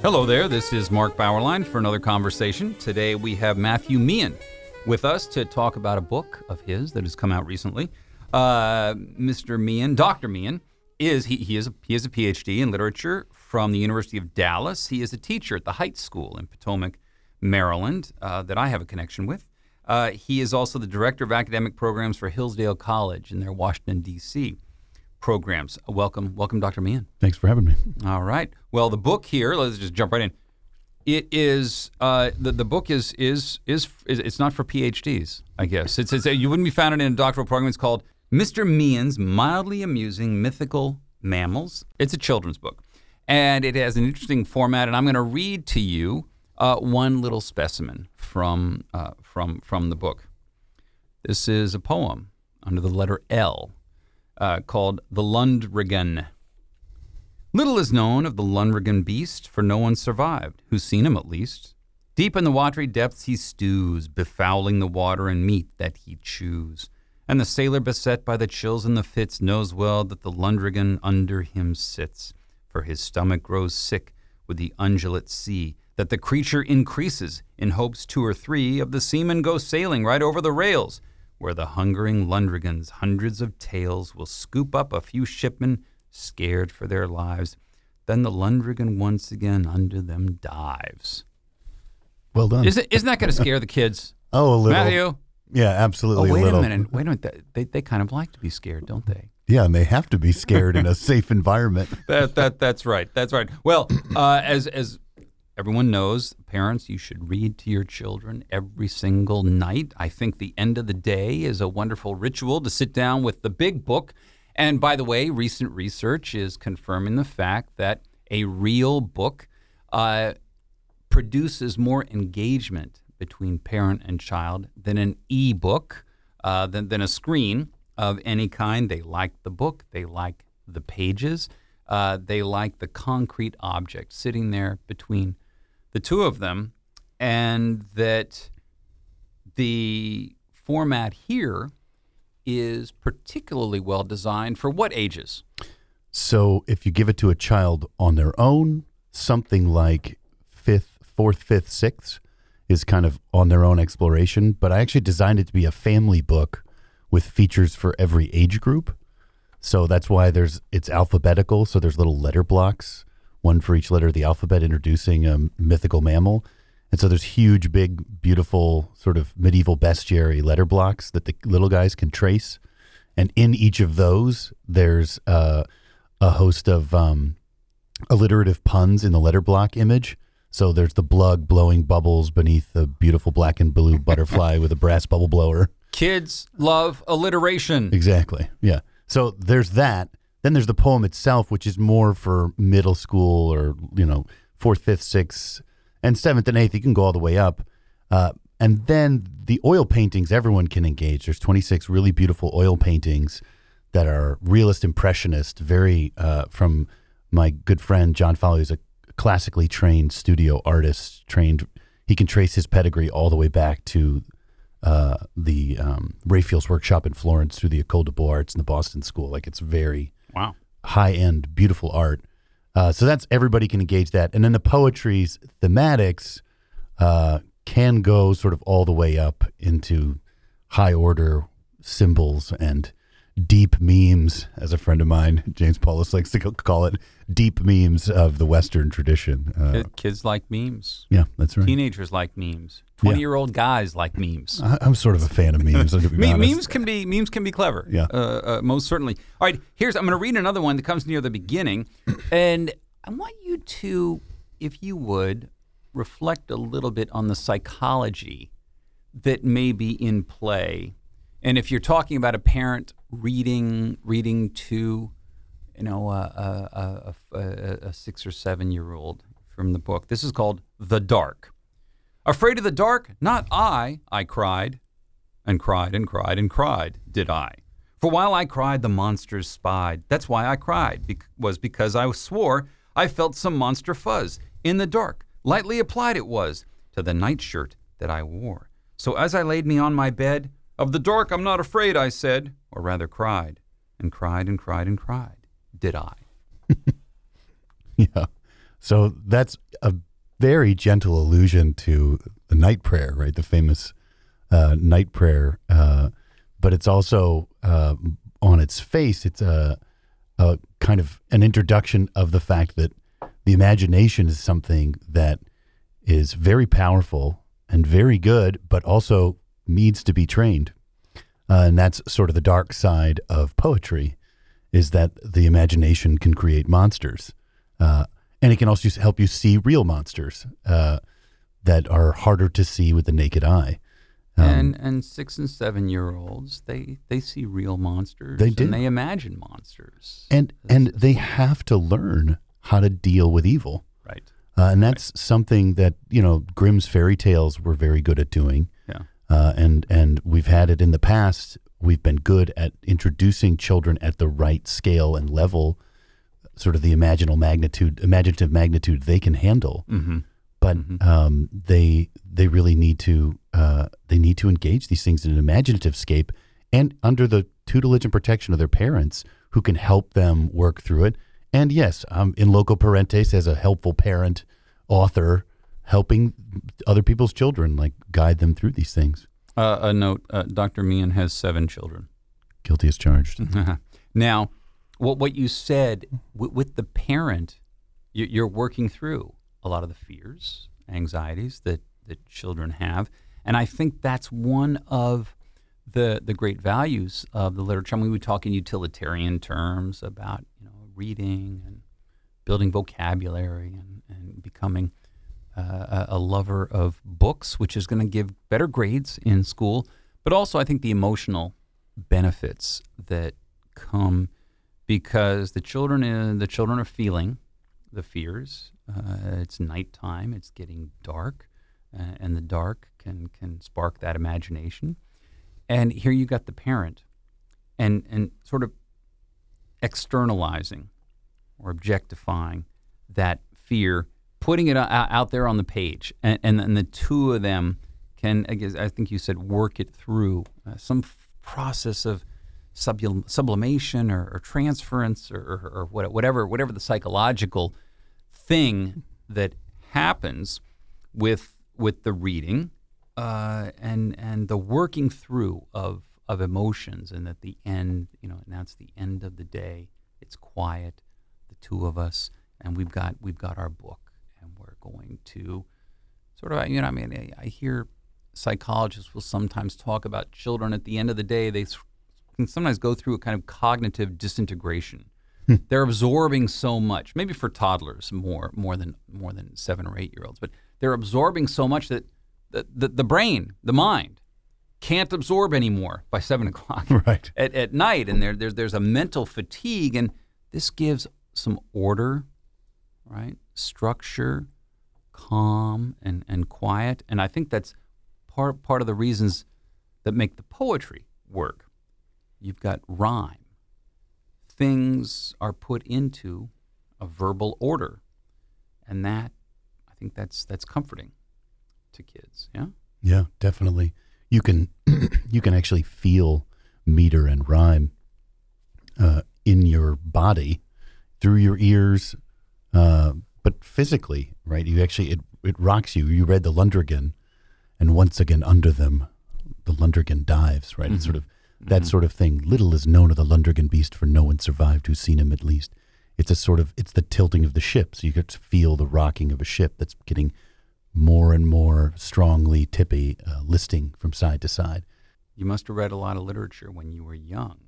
Hello there, this is Mark Bauerlein for another conversation. Today we have Matthew Meehan with us to talk about a book of his that has come out recently. Mr. Meehan, Dr. Meehan, he has a PhD in literature from the University of Dallas. He is a teacher at the Heights School in Potomac, Maryland, that I have a connection with. He is also the director of academic programs for Hillsdale College in their Washington, D.C. programs. Welcome, Dr. Meehan. Thanks for having me. All right. Well, the book here, let's just jump right in. It is the book is it's not for PhDs, I guess. It's you wouldn't be found in a doctoral program. It's called Mr. Meehan's Mildly Amusing Mythical Mammals. It's a children's book, and it has an interesting format. And I'm going to read to you one little specimen from the book. This is a poem under the letter L. Called The Lundrigan. Little is known of the Lundrigan beast, for no one survived, who's seen him at least. Deep in the watery depths he stews, befouling the water and meat that he chews. And the sailor beset by the chills and the fits knows well that the Lundrigan under him sits, for his stomach grows sick with the undulate sea, that the creature increases in hopes 2 or 3 of the seamen go sailing right over the rails, where the hungering Lundrigans, hundreds of tails, will scoop up a few shipmen scared for their lives. Then the Lundrigan once again under them dives. Well done. Isn't that going to scare the kids? Oh, a little. Matthew? Yeah, absolutely. Wait a little. a minute. They kind of like to be scared, don't they? Yeah, and they have to be scared in a safe environment. That's right. Well, as everyone knows, parents, you should read to your children every single night. I think the end of the day is a wonderful ritual to sit down with the big book. And by the way, recent research is confirming the fact that a real book produces more engagement between parent and child than an e-book, than a screen of any kind. They like the book. They like the pages. They like the concrete object sitting there between the two of them, and that the format here is particularly well designed for what ages? So if you give it to a child on their own, something like 4th, 5th, 6th is kind of on their own exploration. But I actually designed it to be a family book with features for every age group. So that's why it's alphabetical. So there's little letter blocks, one for each letter of the alphabet, introducing a mythical mammal. And so there's huge, big, beautiful sort of medieval bestiary letter blocks that the little guys can trace. And in each of those, there's a host of alliterative puns in the letter block image. So there's the blug blowing bubbles beneath the beautiful black and blue butterfly with a brass bubble blower. Kids love alliteration. Exactly, yeah. So there's that. Then there's the poem itself, which is more for middle school or, 4th, 5th, 6th, and 7th and 8th. You can go all the way up. And then the oil paintings, everyone can engage. There's 26 really beautiful oil paintings that are realist impressionist, very from my good friend John Foley, who's a classically trained studio artist, he can trace his pedigree all the way back to the Raphael's workshop in Florence through the École des Beaux-Arts and the Boston School. Like, it's very high-end, beautiful art. So that's, everybody can engage that. And then the poetry's thematics can go sort of all the way up into high-order symbols and deep memes, as a friend of mine, James Paulus, likes to call it, deep memes of the Western tradition. Kids like memes. Yeah, that's right. Teenagers like memes. 20-year-old guys like memes. I'm sort of a fan of memes. Memes can be clever. Yeah, most certainly. All right, I'm going to read another one that comes near the beginning, and I want you to, if you would, reflect a little bit on the psychology that may be in play. And if you're talking about a parent reading to, a 6 or 7 year old from the book, this is called The Dark. Afraid of the dark? Not I cried, and cried and cried and cried, did I. For while I cried, the monsters spied. That's why I cried, was because I swore I felt some monster fuzz in the dark. Lightly applied it was to the nightshirt that I wore. So as I laid me on my bed, of the dark I'm not afraid, I said, or rather cried, and cried and cried and cried, did I. Yeah. So that's a very gentle allusion to the night prayer, right? The famous night prayer. But it's also on its face, it's a kind of an introduction of the fact that the imagination is something that is very powerful and very good, but also needs to be trained. And that's sort of the dark side of poetry, is that the imagination can create monsters. And it can also help you see real monsters that are harder to see with the naked eye. And 6 and 7 year olds, they see real monsters. They do. And they imagine monsters. And they have to learn how to deal with evil. Right. And that's something that, Grimm's fairy tales were very good at doing. Yeah. And we've had it in the past. We've been good at introducing children at the right scale and level, sort of the imaginative magnitude they can handle. Mm-hmm. But they really need to engage these things in an imaginative scape and under the tutelage and protection of their parents, who can help them work through it. And yes, in loco parentis, as a helpful parent, author, helping other people's children, like guide them through these things. A note: Dr. Meehan has 7 children. Guilty as charged. Now, what you said with the parent, you're working through a lot of the fears, anxieties that children have, and I think that's one of the great values of the literature. I mean, we talk in utilitarian terms about reading and building vocabulary and becoming a lover of books, which is going to give better grades in school, but also I think the emotional benefits that come because the children are feeling the fears. It's nighttime. It's getting dark, and the dark can spark that imagination. And here you got the parent, and sort of externalizing or objectifying that fear, putting it out there on the page, and the two of them can, I think you said, work it through some process of sublimation or transference or whatever the psychological thing that happens with the reading and the working through of emotions, and at the end, now it's the end of the day. It's quiet, the two of us, and we've got our book, and we're going to sort of, I hear psychologists will sometimes talk about children at the end of the day. They can sometimes go through a kind of cognitive disintegration. They're absorbing so much, maybe for toddlers more than 7 or 8 year olds, but they're absorbing so much that the brain, the mind, can't absorb anymore by 7 o'clock right. at night, and there's a mental fatigue, and this gives some order, right? Structure, calm, and quiet, and I think that's part of the reasons that make the poetry work. You've got rhyme. Things are put into a verbal order, and that, I think that's comforting to kids. Yeah. Yeah, definitely. You can actually feel meter and rhyme in your body through your ears, but physically, right? You actually it rocks you. You read the Lundgren, and once again under them, the Lundgren dives. Right, It's sort of that sort of thing. Little is known of the Lundgren beast, for no one survived who's seen him at least. It's it's the tilting of the ship, so you get to feel the rocking of a ship that's getting more and more strongly tippy, listing from side to side. You must have read a lot of literature when you were young,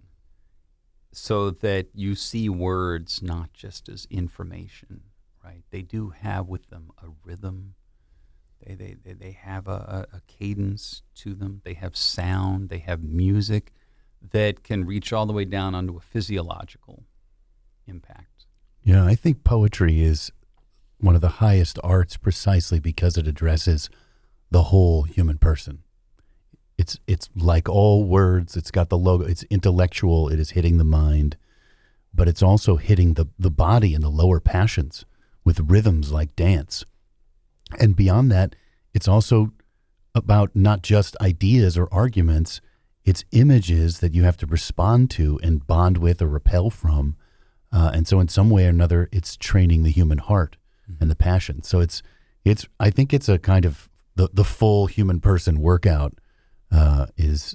so that you see words not just as information, right? They do have with them a rhythm. They have a cadence to them. They have sound. They have music that can reach all the way down onto a physiological impact. Yeah, I think poetry is one of the highest arts precisely because it addresses the whole human person. It's like all words. It's got the logo. It's intellectual. It is hitting the mind, but it's also hitting the body and the lower passions with rhythms like dance. And beyond that, it's also about not just ideas or arguments. It's images that you have to respond to and bond with or repel from. And so in some way or another, it's training the human heart and the passion. So it's I think it's a kind of the full human person workout is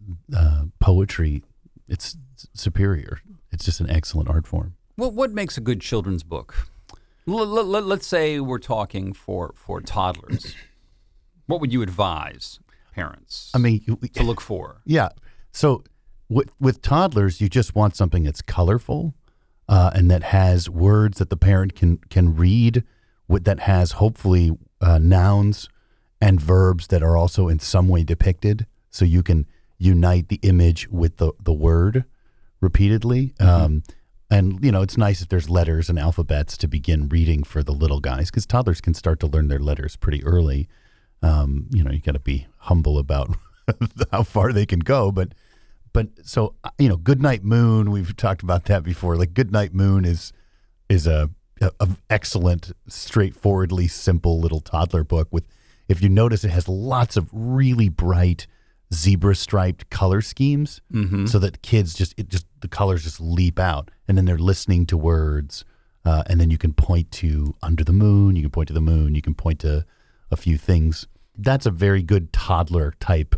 poetry. It's superior. It's just an excellent art form. Well, what makes a good children's book? Let's say we're talking for toddlers. What would you advise parents to look for? Yeah. So with toddlers, you just want something that's colorful and that has words that the parent can read, that has hopefully nouns and verbs that are also in some way depicted, so you can unite the image with the word repeatedly. And, it's nice if there's letters and alphabets to begin reading for the little guys, because toddlers can start to learn their letters pretty early. You got to be humble about how far they can go. But so, Goodnight Moon, we've talked about that before. Like Goodnight Moon is a excellent, straightforwardly simple little toddler book with, if you notice, it has lots of really bright zebra striped color schemes, so that kids the colors just leap out, and then they're listening to words, and then you can point to under the moon, you can point to the moon, you can point to a few things. That's a very good toddler type,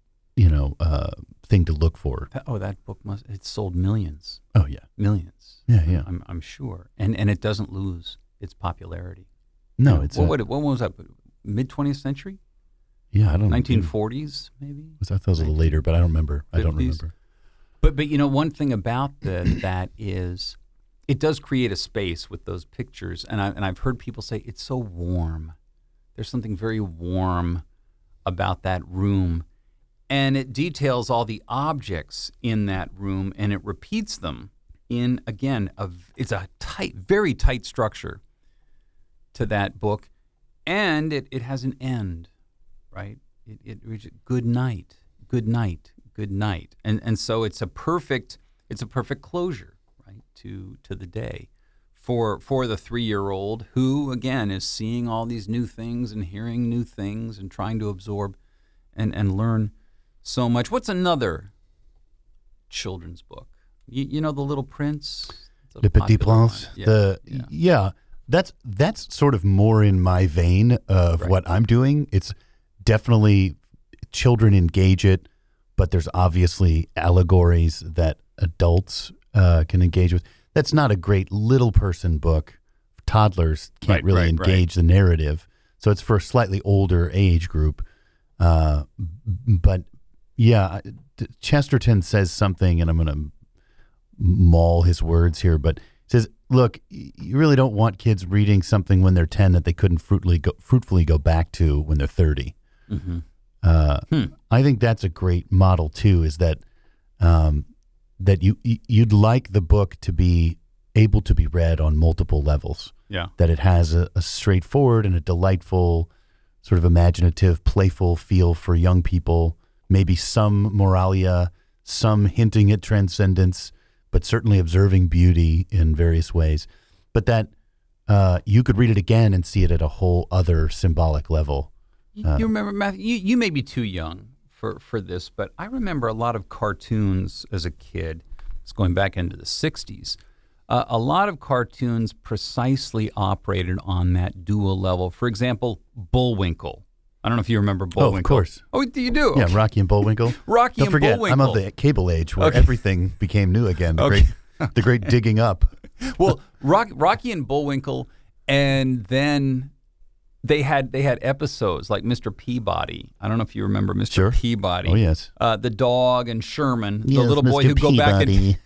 thing to look for. That book it's sold millions. Oh yeah, millions. Yeah. I'm sure, and it doesn't lose its popularity. No, it's what was that? Mid 20th century? Yeah, I don't know. 1940s, maybe? I thought that was a little later, but I don't remember. 50s. I don't remember. But one thing about that is it does create a space with those pictures, and I've heard people say it's so warm. There's something very warm about that room, and it details all the objects in that room, and it repeats them in, again, it's a very tight structure to that book, and it has an end. Right? It reaches good night, good night, good night, and so it's a perfect closure, right, to the day, for the 3-year-old who again is seeing all these new things and hearing new things and trying to absorb and learn so much. What's another children's book? The Little Prince, Le Petit Prince. That's sort of more in my vein of what I'm doing. It's definitely children engage it, but there's obviously allegories that adults can engage with. That's not a great little person book. Toddlers can't really engage the narrative. So it's for a slightly older age group. But yeah, Chesterton says something, and I'm going to maul his words here, but he says, look, you really don't want kids reading something when they're 10 that they couldn't fruitfully go back to when they're 30. Mm-hmm. I think that's a great model too, is that that you'd like the book to be able to be read on multiple levels. Yeah. That it has a straightforward and a delightful, sort of imaginative, playful feel for young people, maybe some moralia, some hinting at transcendence, but certainly observing beauty in various ways. But that you could read it again and see it at a whole other symbolic level. You remember, Matthew, you may be too young for this, but I remember a lot of cartoons as a kid. It's going back into the 60s. A lot of cartoons precisely operated on that dual level. For example, Bullwinkle. I don't know if you remember Bullwinkle. Oh, of course. Oh, you do? Yeah, Rocky and Bullwinkle. Don't forget, Bullwinkle. I'm of the cable age where everything became new again. The great digging up. Well, Rocky and Bullwinkle, and then they had episodes like Mr. Peabody. I don't know if you remember Mr. Peabody. Oh, yes. The dog and Sherman, the little boy who go back in.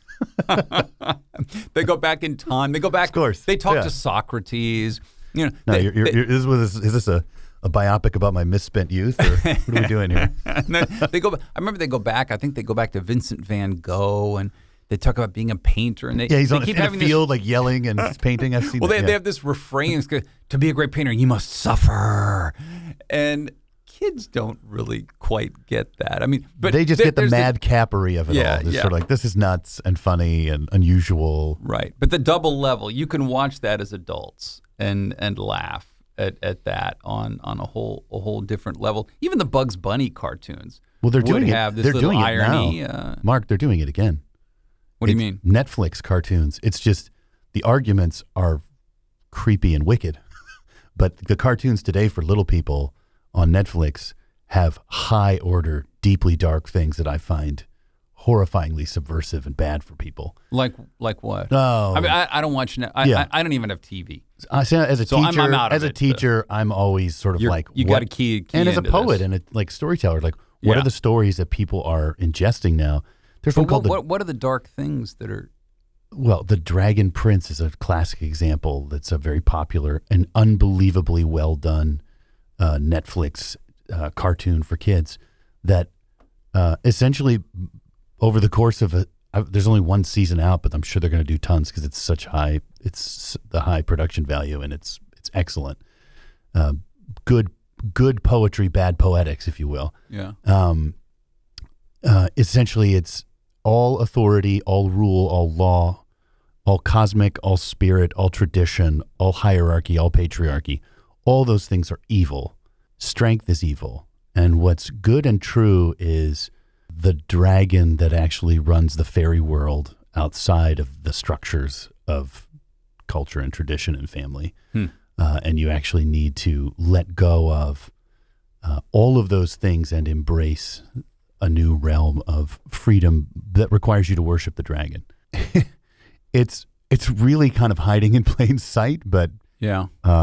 They go back in time. They go back. Of course. They talk to Socrates. Is this a biopic about my misspent youth, or what are we doing here? They go. I remember they go back. I think they go back to Vincent van Gogh, and they talk about being a painter. And he's on a field like yelling and painting. I've seen. Well, they have this refrain: "To be a great painter, you must suffer," and kids don't really quite get that. I mean, but they just get the madcapery of it all. It's sort of like, this is nuts and funny and unusual. Right. But the double level, you can watch that as adults and laugh at that on a whole different level. Even the Bugs Bunny cartoons. Well, they're doing have it. This they're little doing irony. it now. Mark, they're doing it again. What do you mean? Netflix cartoons. It's just the arguments are creepy and wicked. But the cartoons today for little people on Netflix have high order, deeply dark things that I find horrifyingly subversive and bad for people. Like what? Oh, I mean, I don't watch. I don't even have TV. As a So teacher, I'm out of as a it, teacher, I'm always sort of like, you got to key and as a into poet this. and a like storyteller, like what Yeah. are the stories that people are ingesting now? There's one But called what are the dark things that are? The Dragon Prince is a classic example. That's a very popular and unbelievably well done Netflix cartoon for kids that essentially over the course of there's only one season out, but I'm sure they're going to do tons because it's the high production value and it's excellent. Good poetry, bad poetics, if you will. Yeah. Essentially, it's all authority, all rule, all law, all cosmic, all spirit, all tradition, all hierarchy, all patriarchy. All those things are evil. Strength is evil. And what's good and true is the dragon that actually runs the fairy world outside of the structures of culture and tradition and family. And you actually need to let go of all of those things and embrace a new realm of freedom that requires you to worship the dragon. It's really kind of hiding in plain sight, but Yeah.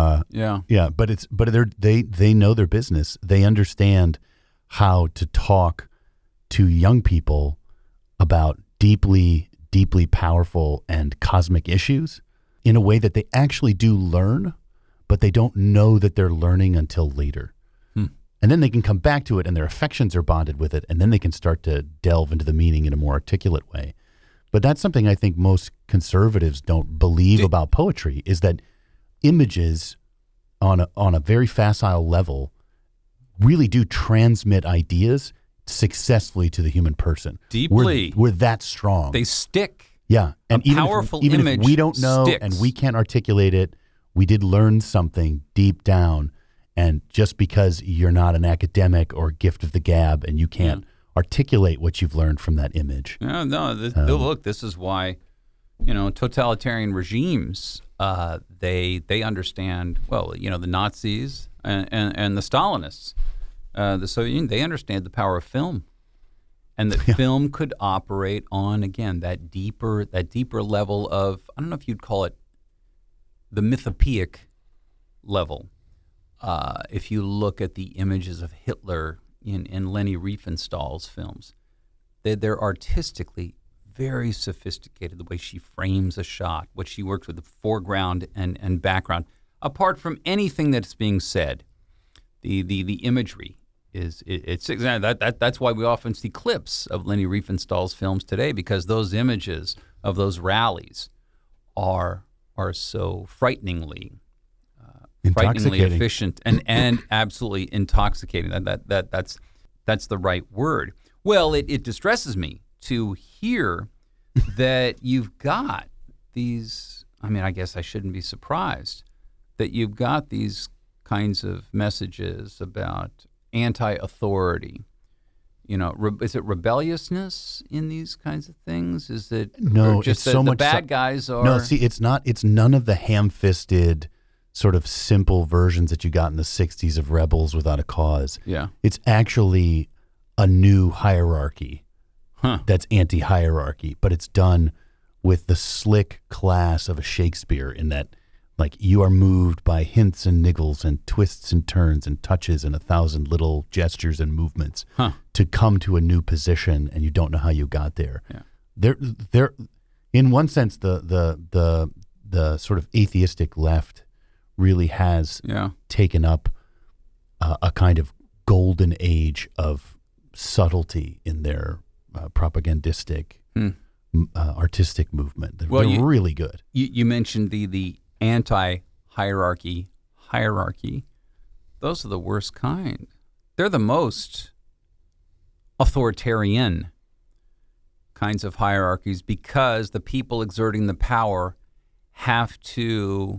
but they know their business. They understand how to talk to young people about deeply, deeply powerful and cosmic issues in a way that they actually do learn, but they don't know that they're learning until later. And then they can come back to it and their affections are bonded with it. And then they can start to delve into the meaning in a more articulate way. But that's something I think most conservatives don't believe about poetry, is that images on a very facile level really do transmit ideas successfully to the human person. Deeply. We're that strong. They stick. Yeah. And A powerful even image if we don't know sticks. and we can't articulate it, we did learn something deep down. And just because you're not an academic or gift of the gab and you can't articulate what you've learned from that image. No. Look, this is why, totalitarian regimes, they understand, the Nazis and the Stalinists, the Soviet Union, they understand the power of film. And that film could operate on, again, that deeper level of, I don't know if you'd call it the mythopoeic level. If you look at the images of Hitler in Leni Riefenstahl's films, they're artistically very sophisticated, the way she frames a shot, what she works with the foreground and background. Apart from anything that's being said, the imagery that's why we often see clips of Leni Riefenstahl's films today, because those images of those rallies are so frighteningly efficient and absolutely intoxicating. That's the right word. Well, it distresses me to hear that you've got these. I mean, I guess I shouldn't be surprised that you've got these kinds of messages about anti-authority. Is it rebelliousness in these kinds of things? Is it no? Just it's that so the much bad guys are. No, see, it's not. It's none of the ham-fisted, sort of simple versions that you got in the 60s of rebels without a cause. Yeah. It's actually a new hierarchy that's anti-hierarchy, but it's done with the slick class of a Shakespeare, in that, like, you are moved by hints and niggles and twists and turns and touches and 1,000 little gestures and movements to come to a new position, and you don't know how you got there. Yeah. They're in one sense, the sort of atheistic left really has taken up a kind of golden age of subtlety in their propagandistic, artistic movement. They're really good. You mentioned the anti-hierarchy hierarchy. Those are the worst kind. They're the most authoritarian kinds of hierarchies, because the people exerting the power have to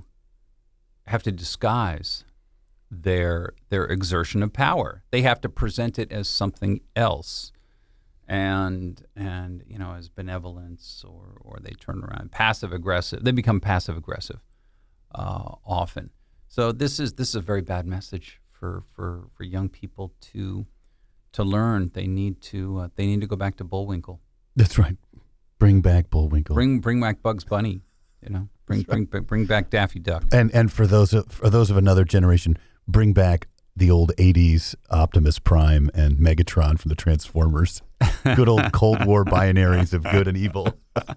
disguise their exertion of power. They have to present it as something else, and as benevolence, or they turn around passive aggressive. They become passive aggressive often. So this is a very bad message for young people to learn. They need to go back to Bullwinkle. That's right. Bring back Bullwinkle. Bring back Bugs Bunny. Bring back Daffy Duck. And for those of another generation, bring back the old '80s Optimus Prime and Megatron from the Transformers. Good old Cold War binaries of good and evil.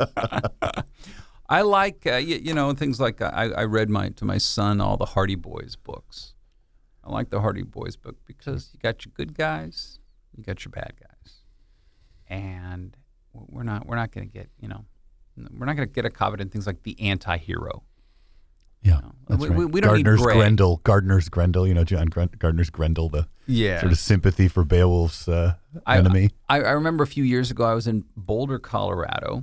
I like things like I read to my son all the Hardy Boys books. I like the Hardy Boys book because you got your good guys, you got your bad guys, and we're not going to get we're not going to get a covet in things like the anti-hero. Yeah, that's right. We don't need gray. Gardner's Grendel, John Gardner's Grendel, the sort of sympathy for Beowulf's enemy. I remember a few years ago I was in Boulder, Colorado,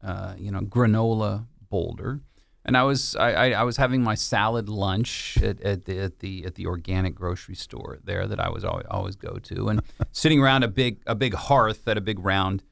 granola Boulder, and I was having my salad lunch at the organic grocery store there that I was always go to, and sitting around a big hearth at a big round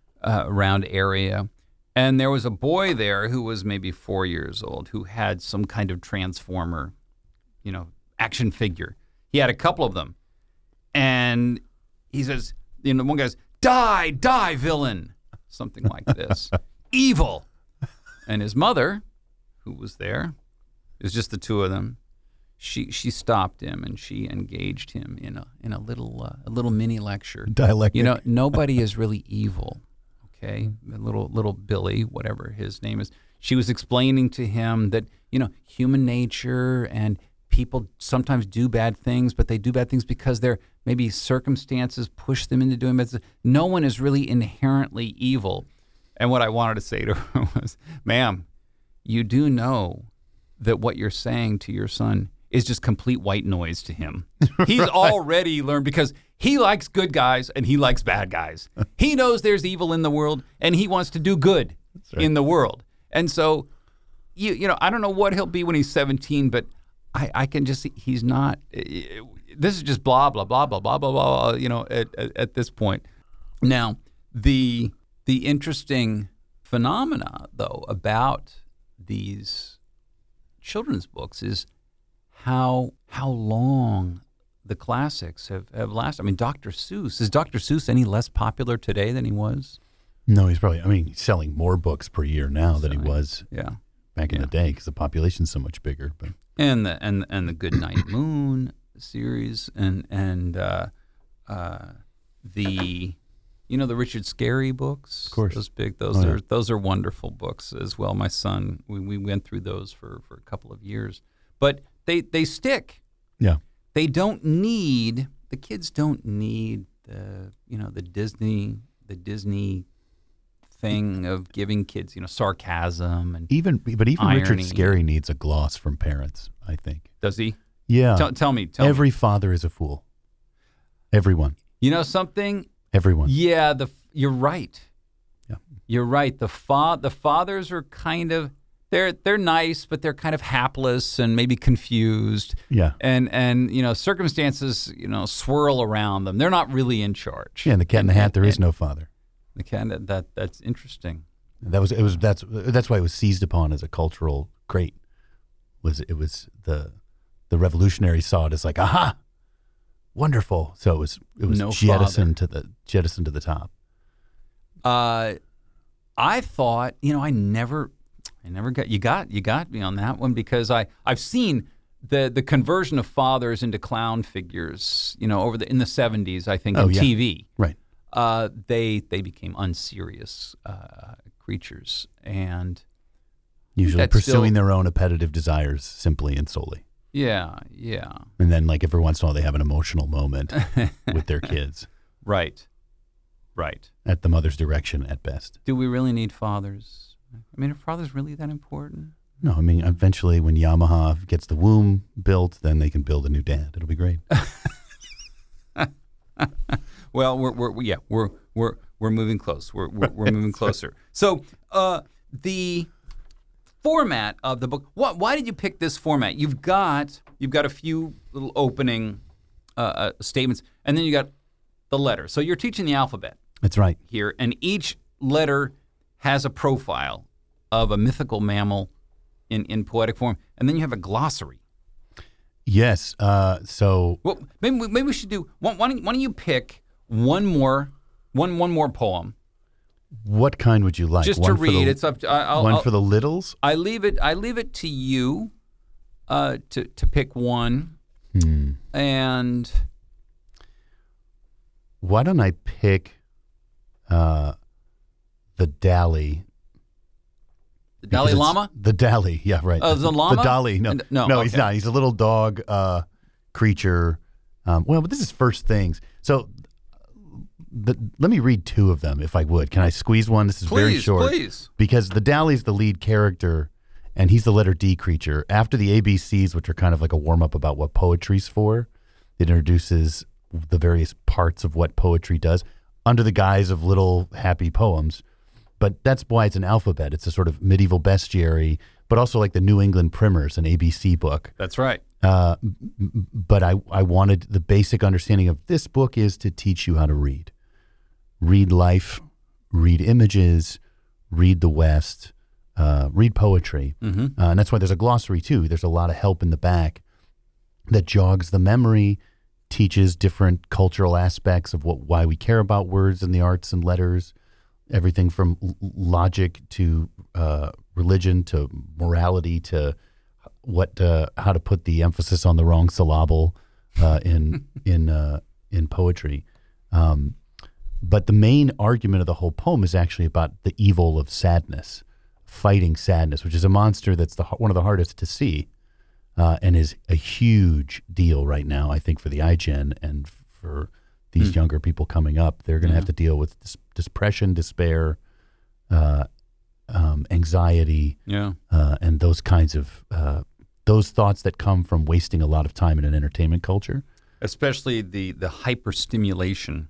area. And there was a boy there who was maybe 4 years old who had some kind of Transformer, action figure. He had a couple of them. And he says, one guy's, die, villain. Something like this. Evil. And his mother, who was there, it was just the two of them. She stopped him and she engaged him in a little mini lecture. Dialectic. Nobody is really evil. Okay, little Billy, whatever his name is. She was explaining to him that human nature and people sometimes do bad things, but they do bad things because maybe circumstances push them into doing bad things. No one is really inherently evil. And what I wanted to say to her was, "Ma'am, you do know that what you're saying to your son is just complete white noise to him. He's already learned because." He likes good guys and he likes bad guys. He knows there's evil in the world and he wants to do good in the world. And so, I don't know what he'll be when he's 17, but I can just see he's not. This is just blah blah blah blah blah blah blah. At this point, now the interesting phenomena though about these children's books is how long the classics have lasted. I mean, Dr. Seuss. Is Dr. Seuss any less popular today than he was? No, he's he's selling more books per year now than he was back in the day because the population's so much bigger. But and the Good Night Moon series and the the Richard Scarry books. Of course. Those are wonderful books as well. My son, we went through those for a couple of years. But they stick. Yeah. The kids don't need the Disney thing of giving kids, sarcasm and even irony. Richard Scarry needs a gloss from parents, I think. Does he? Yeah. Tell me. Every father is a fool. Everyone. You know something? Everyone. Yeah, you're right. Yeah. You're right. The fathers are kind of they're nice, but they're kind of hapless and maybe confused. Yeah. And circumstances, swirl around them. They're not really in charge. Yeah, and the Cat in the Hat, there is no father. The cat that's interesting. That's why it was seized upon as a cultural great. It was the revolutionaries saw it as like, aha, wonderful. So it was no jettisoned to the top. I thought, I never got you got me on that one because I've seen the conversion of fathers into clown figures, in the 70s, I think, on TV. Right. They became unserious creatures and usually pursuing their own appetitive desires simply and solely. Yeah. And then every once in a while they have an emotional moment with their kids. Right. At the mother's direction at best. Do we really need fathers? I mean, are fathers really that important? No, I mean, eventually when Yamaha gets the womb built, then they can build a new dad. It'll be great. Well, we're moving close. We're moving closer. So, the format of the book. Why did you pick this format? You've got a few little opening statements, and then you got the letter. So you're teaching the alphabet. That's right. Here, and each letter has a profile of a mythical mammal in poetic form, and then you have a glossary. Yes. So Well, maybe we should do. Why don't you pick one more poem what kind would you like? just One to for read? the- It's up. one for the littles? I leave it to you to pick one. And Why don't I pick the Dali? the Dalai Because it's- Lama. The Dali, yeah, right. Oh, the llama? The Dali, no. No, he's okay. not. He's a little dog creature. Well, but this is first things. So let me read two of them if I would. Can I squeeze one? This is very short. Please. Because the Dali's the lead character, and he's the letter D creature. After the ABCs, which are kind of like a warm-up about what poetry's for, it introduces the various parts of what poetry does under the guise of little happy poems. But that's why it's an alphabet. It's a sort of medieval bestiary, but also like the New England Primers, an ABC book. That's right. But I wanted the basic understanding of this book is to teach you how to read. Read life, read images, read the West, read poetry. And that's why there's a glossary too. There's a lot of help in the back that jogs the memory, teaches different cultural aspects of why we care about words and the arts and letters, everything from logic to religion to morality to how to put the emphasis on the wrong syllable in poetry. But the main argument of the whole poem is actually about the evil of sadness, fighting sadness, which is a monster that's one of the hardest to see, and is a huge deal right now, I think, for the iGen and for these younger people coming up. They're going to have to deal with depression, despair, anxiety, and those kinds of those thoughts that come from wasting a lot of time in an entertainment culture. Especially the hyperstimulation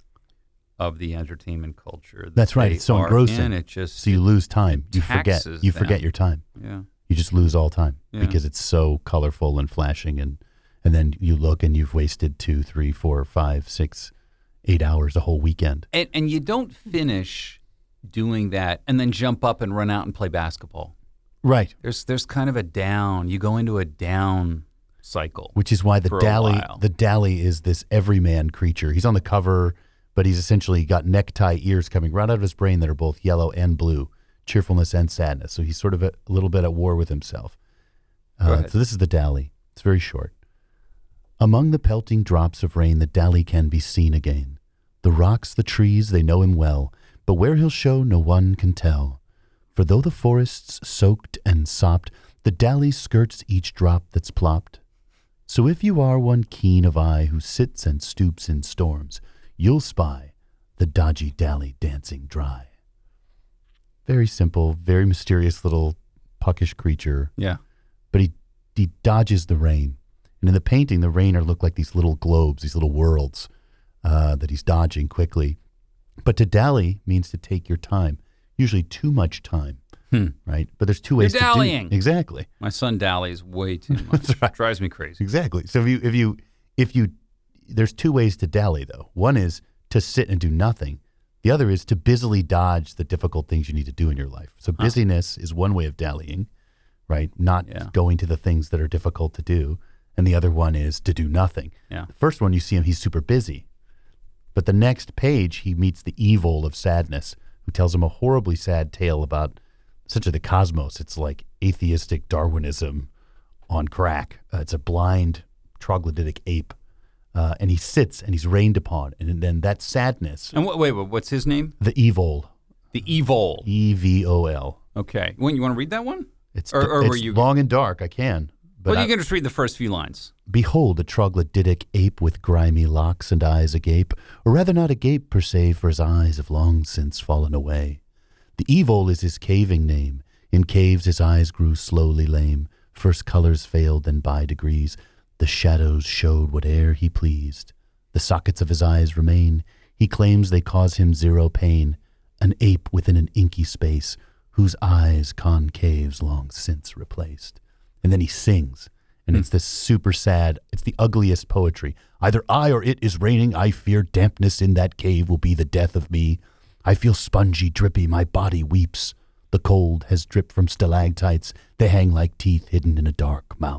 of the entertainment culture. That's right. It's so engrossing. It just So you lose time. You forget. taxes You forget them. your time. Yeah. You just lose all time Yeah. because it's so colorful and flashing, and then you look and you've wasted 2, 3, 4, 5, 6, 8 hours a whole weekend. And you don't finish doing that and then jump up and run out and play basketball. Right. There's kind of a down. You go into a down cycle. Which is why the For a while. Dali is this everyman creature. He's on the cover, but he's essentially got necktie ears coming right out of his brain that are both yellow and blue, cheerfulness and sadness. So he's sort of a little bit at war with himself. Go ahead. So this is the Dali. It's very short. Among the pelting drops of rain, the Dali can be seen again. The rocks, the trees, they know him well, but where he'll show no one can tell. For though the forests soaked and sopped, the Dali skirts each drop that's plopped. So if you are one keen of eye who sits and stoops in storms, you'll spy the dodgy Dali dancing dry. Very simple, very mysterious little puckish creature, Yeah. but he dodges the rain. And in the painting, the rain look like these little globes, these little worlds that he's dodging quickly. But to dally means to take your time, usually too much time, right? But there's two ways You're to dallying. do Exactly. My son dallies way too much. Drives me crazy. Exactly. So if you, there's two ways to dally though. One is to sit and do nothing. The other is to busily dodge the difficult things you need to do in your life. So busyness is one way of dallying, right? Not going to the things that are difficult to do. And the other one is to do nothing. Yeah. The first one, you see him, he's super busy. But the next page, he meets the evil of sadness, who tells him a horribly sad tale about essentially the cosmos. It's like atheistic Darwinism on crack. It's a blind troglodytic ape. And he sits and he's rained upon. And then that sadness, And wait, what's his name? the evil, The Evil. EVOL. Okay. You want to read that one? It's, Or were it's you- long and dark. I can. But Well, you can just read the first few lines. Behold a troglodytic ape with grimy locks and eyes agape, or rather not agape per se, for his eyes have long since fallen away. The evil is his caving name. In caves his eyes grew slowly lame. First colors failed, then by degrees the shadows showed whate'er he pleased. The sockets of his eyes remain. He claims they cause him zero pain. An ape within an inky space, whose eyes concaves long since replaced. And then he sings, and it's this super sad, it's the ugliest poetry. Either I or it is raining, I fear dampness in that cave will be the death of me. I feel spongy, drippy, my body weeps. The cold has dripped from stalactites, they hang like teeth hidden in a dark mouth.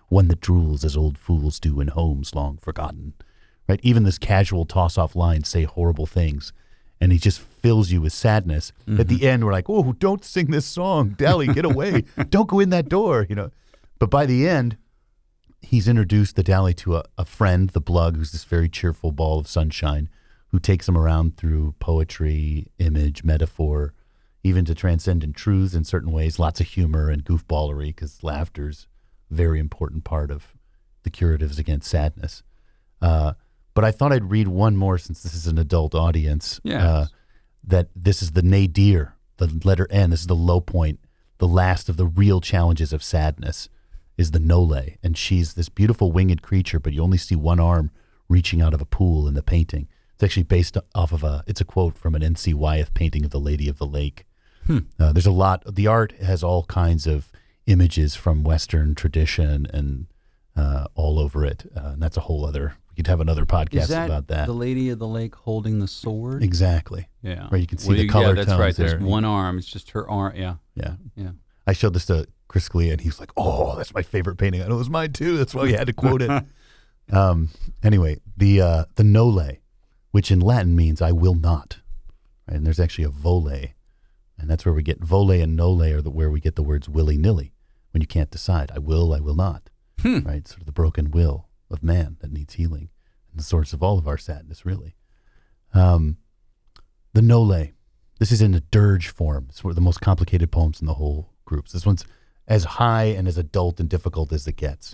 one that drools as old fools do in homes long forgotten. Right? Even this casual toss-off lines say horrible things, and he just fills you with sadness. At the end, we're like, oh, don't sing this song. Dally, get away. Don't go in that door, But by the end, he's introduced the Dally to a friend, the Blug, who's this very cheerful ball of sunshine, who takes him around through poetry, image, metaphor, even to transcendent truths in certain ways, lots of humor and goofballery, because laughter's a very important part of the curatives against sadness. But I thought I'd read one more, since this is an adult audience, that this is the nadir, the letter N. This is the low point, the last of the real challenges of sadness, is the Nole. And she's this beautiful winged creature, but you only see one arm reaching out of a pool in the painting. It's actually based off of it's a quote from an N.C. Wyeth painting of the Lady of the Lake. There's a lot. The art has all kinds of images from Western tradition and all over it. And that's a whole other, we could have another podcast about that. The Lady of the Lake holding the sword? Exactly. Yeah. Right, you can see the color tones. That's right. There. There's one arm. It's just her arm. Yeah. Yeah. I showed this to Chris Scalia, and he was like, oh, that's my favorite painting. I know it was mine too. That's why we had to quote it. Anyway, the Nole, which in Latin means I will not. Right? And there's actually a vole. And that's where we get vole and nole are where we get the words willy-nilly, when you can't decide. I will not. Right? Sort of the broken will of man that needs healing, and the source of all of our sadness, really. The Nole. This is in a dirge form. It's one of the most complicated poems in the whole group. This one's as high and as adult and difficult as it gets.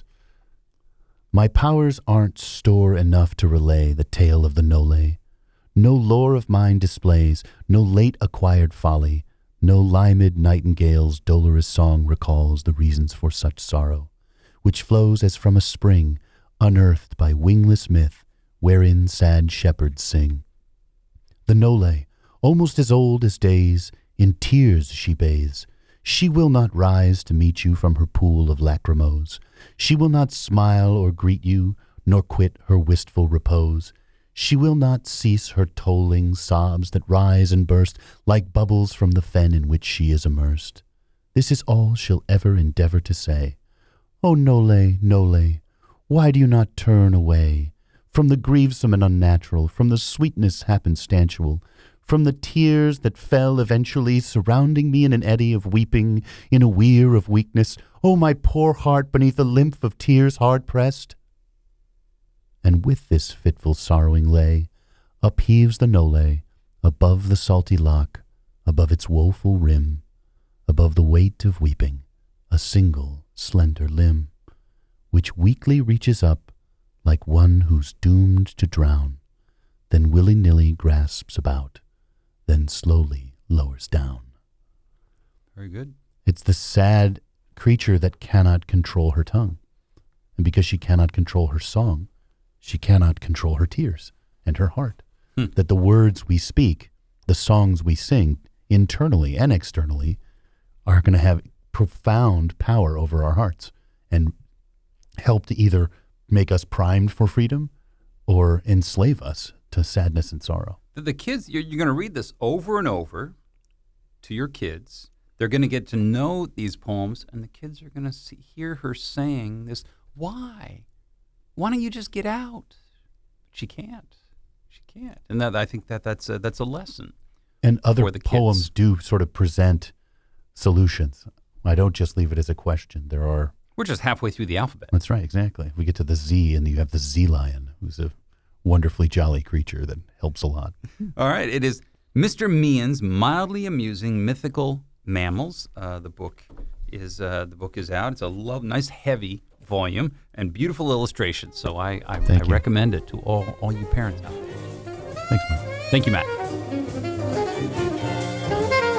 My powers aren't store enough to relay the tale of the Nole. No lore of mine displays, no late acquired folly, no limed nightingale's dolorous song recalls the reasons for such sorrow, which flows as from a spring, unearthed by wingless myth, wherein sad shepherds sing. The Nole, almost as old as days, in tears she bathes. She will not rise to meet you from her pool of lachrymose. She will not smile or greet you, nor quit her wistful repose. She will not cease her tolling sobs that rise and burst like bubbles from the fen in which she is immersed. This is all she'll ever endeavor to say. Oh, Nole, Nole, why do you not turn away from the grievesome and unnatural, from the sweetness happenstantial, from the tears that fell eventually, surrounding me in an eddy of weeping, in a weir of weakness, oh, my poor heart beneath a lymph of tears hard pressed? And with this fitful sorrowing lay, upheaves the Nole, above the salty lock, above its woeful rim, above the weight of weeping, a single slender limb, which weakly reaches up, like one who's doomed to drown, then willy-nilly grasps about, then slowly lowers down. Very good. It's the sad creature that cannot control her tongue. And because she cannot control her song, she cannot control her tears and her heart. That the words we speak, the songs we sing, internally and externally, are going to have profound power over our hearts and help to either make us primed for freedom or enslave us to sadness and sorrow. The kids, you're going to read this over and over to your kids. They're going to get to know these poems, and the kids are going to hear her saying this. Why? Why don't you just get out? She can't. She can't. And I think that's a lesson. And other poems do sort of present solutions. I don't just leave it as a question. We're just halfway through the alphabet. That's right, exactly. We get to the Z, and you have the Z lion, who's a wonderfully jolly creature that helps a lot. All right. It is Mr. Meehan's Mildly Amusing Mythical Mammals. The book is out. It's a nice, heavy volume and beautiful illustrations. So I recommend it to all you parents out there. Thanks, Mark. Thank you, Matt.